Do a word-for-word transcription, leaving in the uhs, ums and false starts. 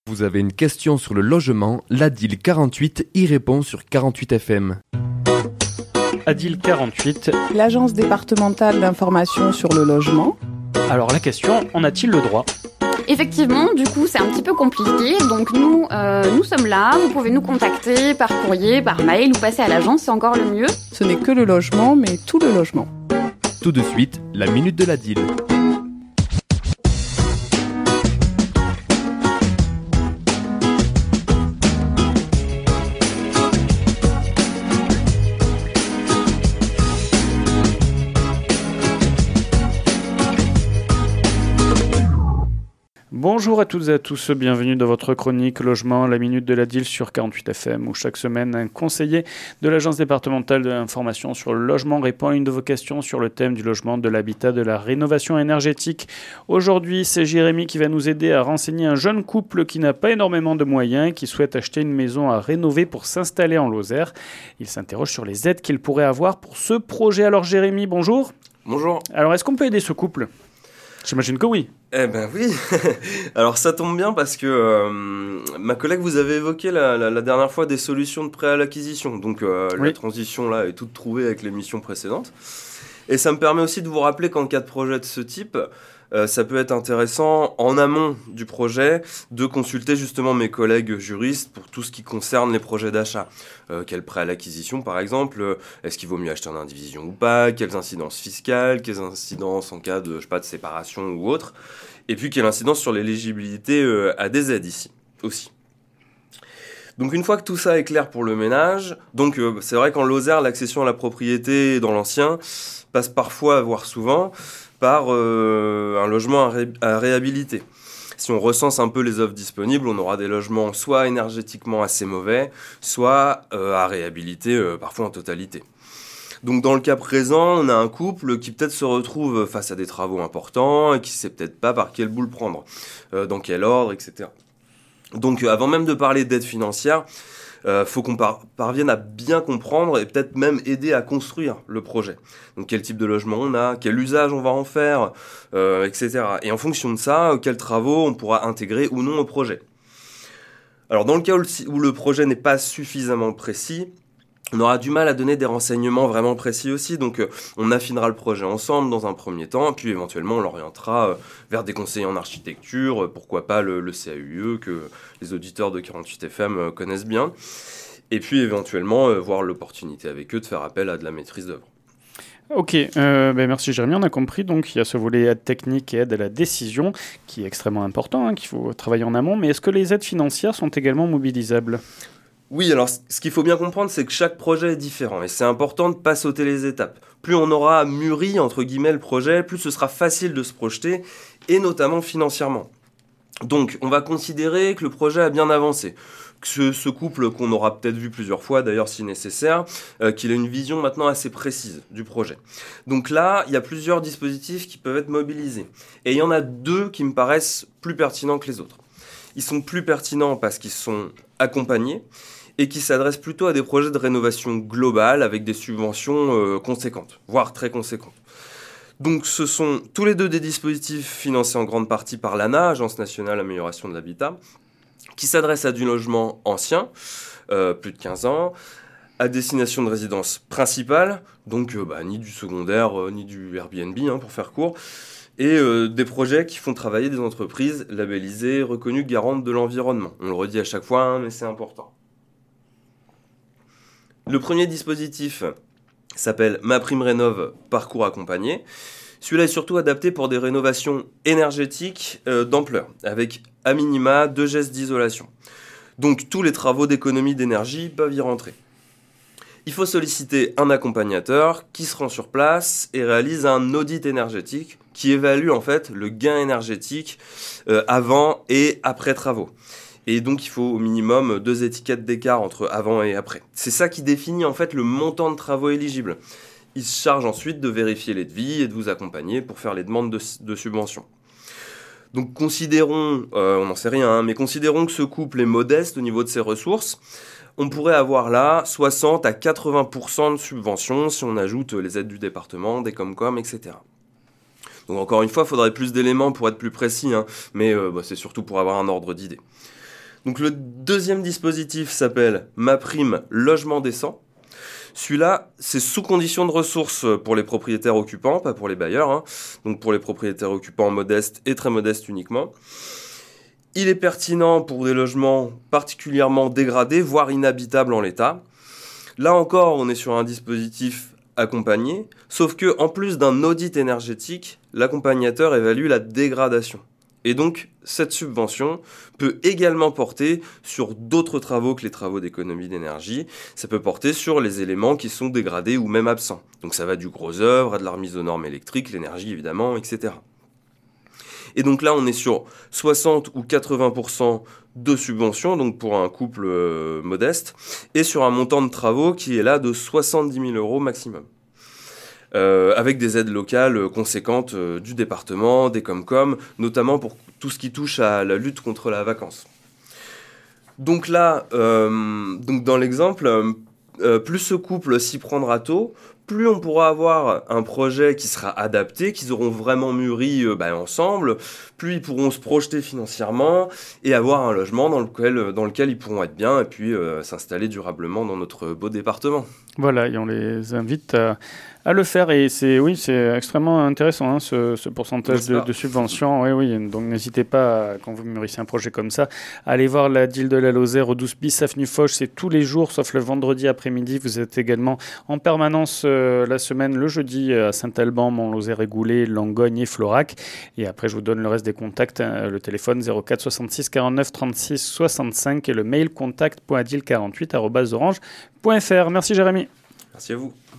Vous avez une question sur le logement, l'Adil quarante-huit y répond sur quarante-huit F M. Adil quarante-huit. L'Agence départementale d'information sur le logement. Alors la question, en a-t-il le droit ? Effectivement, du coup, c'est un petit peu compliqué. Donc nous, euh, nous sommes là. Vous pouvez nous contacter par courrier, par mail ou passer à l'agence, c'est encore le mieux. Ce n'est que le logement, mais tout le logement. Tout de suite, la minute de l'Adil. Bonjour à toutes et à tous, bienvenue dans votre chronique Logement, la minute de l'Adil sur quarante-huit F M, où chaque semaine un conseiller de l'Agence départementale de l'information sur le logement répond à une de vos questions sur le thème du logement, de l'habitat, de la rénovation énergétique. Aujourd'hui, c'est Jérémy qui va nous aider à renseigner un jeune couple qui n'a pas énormément de moyens et qui souhaite acheter une maison à rénover pour s'installer en Lozère. Il s'interroge sur les aides qu'il pourrait avoir pour ce projet. Alors Jérémy, bonjour. Bonjour. Alors est-ce qu'on peut aider ce couple ? J'imagine que oui. Eh ben oui. Alors ça tombe bien parce que euh, ma collègue vous avait évoqué la, la, la dernière fois des solutions de prêt à l'acquisition. Donc euh, oui. La transition là est toute trouvée avec l'émission précédente. Et ça me permet aussi de vous rappeler qu'en cas de projet de ce type, euh, ça peut être intéressant en amont du projet de consulter justement mes collègues juristes pour tout ce qui concerne les projets d'achat. Euh, quel prêt à l'acquisition par exemple, euh, est-ce qu'il vaut mieux acheter en indivision ou pas, quelles incidences fiscales, quelles incidences en cas de, je sais pas, de séparation ou autre, et puis quelle incidence sur l'éligibilité euh, à des aides ici aussi. Donc une fois que tout ça est clair pour le ménage, donc euh, c'est vrai qu'en Lozère, l'accession à la propriété dans l'ancien passe parfois, voire souvent, par euh, un logement à, ré- à réhabiliter. Si on recense un peu les offres disponibles, on aura des logements soit énergétiquement assez mauvais, soit euh, à réhabiliter, euh, parfois en totalité. Donc dans le cas présent, on a un couple qui peut-être se retrouve face à des travaux importants et qui ne sait peut-être pas par quel bout le prendre, euh, dans quel ordre, et cetera. Donc avant même de parler d'aide financière, il euh, faut qu'on par- parvienne à bien comprendre et peut-être même aider à construire le projet. Donc quel type de logement on a, quel usage on va en faire, euh, et cetera. Et en fonction de ça, quels travaux on pourra intégrer ou non au projet. Alors dans le cas où le, où le projet n'est pas suffisamment précis, on aura du mal à donner des renseignements vraiment précis aussi, donc euh, on affinera le projet ensemble dans un premier temps, puis éventuellement on l'orientera euh, vers des conseillers en architecture, euh, pourquoi pas le, le C A U E que les auditeurs de quarante-huit F M euh, connaissent bien, et puis éventuellement euh, voir l'opportunité avec eux de faire appel à de la maîtrise d'œuvre. Ok, euh, ben merci Jérémy, on a compris, donc il y a ce volet aide technique et aide à la décision qui est extrêmement important, hein, qu'il faut travailler en amont, mais est-ce que les aides financières sont également mobilisables ? Oui, alors ce qu'il faut bien comprendre, c'est que chaque projet est différent et c'est important de ne pas sauter les étapes. Plus on aura mûri, entre guillemets, le projet, plus ce sera facile de se projeter, et notamment financièrement. Donc, on va considérer que le projet a bien avancé, que ce, ce couple qu'on aura peut-être vu plusieurs fois, d'ailleurs si nécessaire, euh, qu'il a une vision maintenant assez précise du projet. Donc là, il y a plusieurs dispositifs qui peuvent être mobilisés. Et il y en a deux qui me paraissent plus pertinents que les autres. Ils sont plus pertinents parce qu'ils sont accompagnés, et qui s'adresse plutôt à des projets de rénovation globale avec des subventions euh, conséquentes, voire très conséquentes. Donc ce sont tous les deux des dispositifs financés en grande partie par l'A N A, Agence nationale d'amélioration de l'habitat, qui s'adressent à du logement ancien, euh, plus de quinze ans, à destination de résidence principale, donc euh, bah, ni du secondaire, euh, ni du Airbnb, hein, pour faire court, et euh, des projets qui font travailler des entreprises labellisées, reconnues garantes de l'environnement. On le redit à chaque fois, hein, mais c'est important. Le premier dispositif s'appelle MaPrimeRénov' Parcours Accompagné. Celui-là est surtout adapté pour des rénovations énergétiques euh, d'ampleur, avec à minima deux gestes d'isolation. Donc tous les travaux d'économie d'énergie peuvent y rentrer. Il faut solliciter un accompagnateur qui se rend sur place et réalise un audit énergétique qui évalue en fait le gain énergétique euh, avant et après travaux. Et donc, il faut au minimum deux étiquettes d'écart entre avant et après. C'est ça qui définit en fait le montant de travaux éligibles. Il se charge ensuite de vérifier les devis et de vous accompagner pour faire les demandes de, de subventions. Donc, considérons, euh, on n'en sait rien, hein, mais considérons que ce couple est modeste au niveau de ses ressources. On pourrait avoir là soixante à quatre-vingts pour cent de subventions si on ajoute les aides du département, des Comcom, et cetera. Donc encore une fois, il faudrait plus d'éléments pour être plus précis, hein, mais euh, bah, c'est surtout pour avoir un ordre d'idée. Donc le deuxième dispositif s'appelle MaPrime Logement Décent. Celui-là, c'est sous condition de ressources pour les propriétaires occupants, pas pour les bailleurs, hein. Donc pour les propriétaires occupants modestes et très modestes uniquement. Il est pertinent pour des logements particulièrement dégradés, voire inhabitables en l'état. Là encore, on est sur un dispositif accompagné, sauf que en plus d'un audit énergétique, l'accompagnateur évalue la dégradation. Et donc, cette subvention peut également porter sur d'autres travaux que les travaux d'économie d'énergie. Ça peut porter sur les éléments qui sont dégradés ou même absents. Donc ça va du gros œuvre à de la remise aux normes électriques, l'énergie évidemment, et cetera. Et donc là, on est sur soixante ou quatre-vingts pour cent de subvention, donc pour un couple euh, modeste, et sur un montant de travaux qui est là de soixante-dix mille euros maximum. Euh, avec des aides locales conséquentes euh, du département, des Comcom, notamment pour tout ce qui touche à la lutte contre la vacance. Donc là, euh, donc dans l'exemple, euh, plus ce couple s'y prendra tôt, plus on pourra avoir un projet qui sera adapté, qu'ils auront vraiment mûri euh, bah, ensemble, plus ils pourront se projeter financièrement et avoir un logement dans lequel, dans lequel ils pourront être bien et puis euh, s'installer durablement dans notre beau département. Voilà, et on les invite à, à le faire. Et c'est, oui, c'est extrêmement intéressant, hein, ce, ce pourcentage de, de subvention. Oui, oui. Donc n'hésitez pas, quand vous mûrissez un projet comme ça, à aller voir la D I L de la Lozère au douze bis avenue Foch. C'est tous les jours, sauf le vendredi après-midi. Vous êtes également en permanence euh, la semaine, le jeudi, à Saint-Alban, Mont-Lozère-et-Goulet, Langogne et Florac. Et après, je vous donne le reste des contacts. Hein, le téléphone zéro quatre soixante-six quarante-neuf trente-six soixante-cinq et le mail contact point adil quarante-huit arobase orange point f r. Merci Jérémy. Merci à vous.